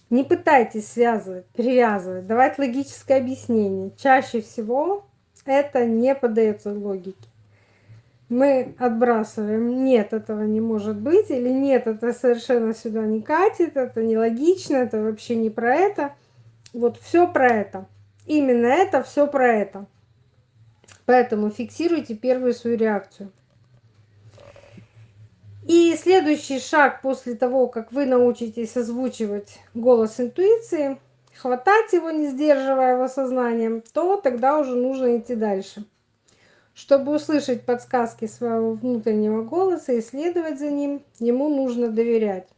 Не пытайтесь связывать, привязывать, давать логическое объяснение. Чаще всего это не поддается логике. Мы отбрасываем: нет, этого не может быть, или нет, это совершенно сюда не катит, это нелогично, это вообще не про это. Вот все про это. Именно это, все про это. Поэтому фиксируйте первую свою реакцию. И следующий шаг после того, как вы научитесь озвучивать голос интуиции, хватать его, не сдерживая его сознанием, то тогда уже нужно идти дальше. Чтобы услышать подсказки своего внутреннего голоса и следовать за ним, ему нужно доверять.